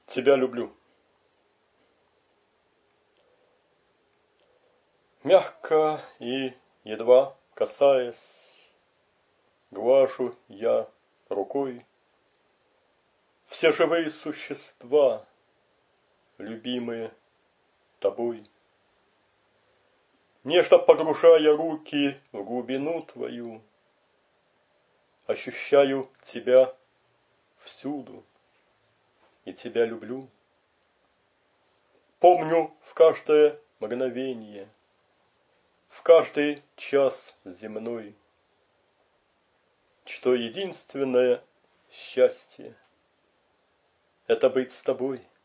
Тебя люблю. Мягко и едва касаясь, глажу я рукой все живые существа, любимые тобой. Нежно погружая руки в глубину твою, ощущаю тебя всюду и тебя люблю. Помню в каждое мгновенье, в каждый час земной, что единственное счастье — это быть с тобой.